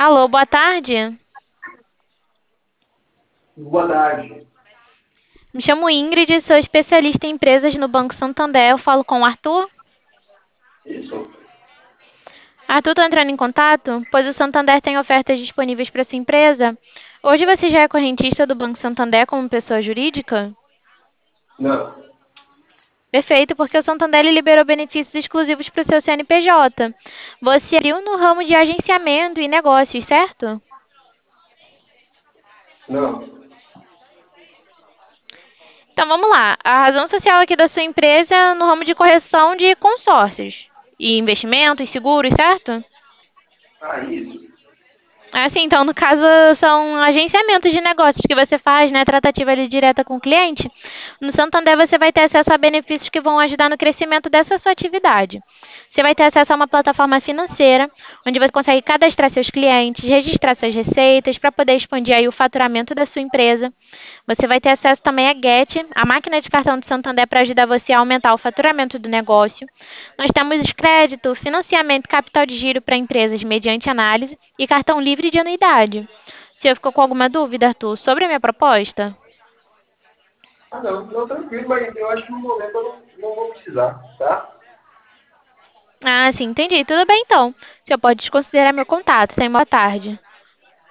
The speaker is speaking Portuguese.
Alô, boa tarde. Boa tarde. Me chamo Ingrid, sou especialista em empresas no Banco Santander. Eu falo com o Arthur. Isso? Arthur, estou entrando em contato, pois o Santander tem ofertas disponíveis para sua empresa. Hoje você já é correntista do Banco Santander como pessoa jurídica? Não. Perfeito, porque o Santander ele liberou benefícios exclusivos para o seu CNPJ. Você abriu no ramo de agenciamento e negócios, certo? Não. Então vamos lá. A razão social aqui da sua empresa é no ramo de correção de consórcios e investimentos, seguros, certo? Ah, isso. Assim, então, no caso, são agenciamentos de negócios que você faz, né? Tratativa ali direta com o cliente. No Santander, você vai ter acesso a benefícios que vão ajudar no crescimento dessa sua atividade. Você vai ter acesso a uma plataforma financeira, onde você consegue cadastrar seus clientes, registrar suas receitas, para poder expandir aí o faturamento da sua empresa. Você vai ter acesso também à Get, a máquina de cartão do Santander, para ajudar você a aumentar o faturamento do negócio. Nós temos crédito, financiamento, capital de giro para empresas mediante análise e cartão livre de anuidade. Você ficou com alguma dúvida, Arthur, sobre a minha proposta? Ah, não. Não, tranquilo, mas eu acho que no momento eu não vou precisar, tá? Ah, sim, entendi. Tudo bem então. Você pode desconsiderar meu contato. Tenha uma boa tarde.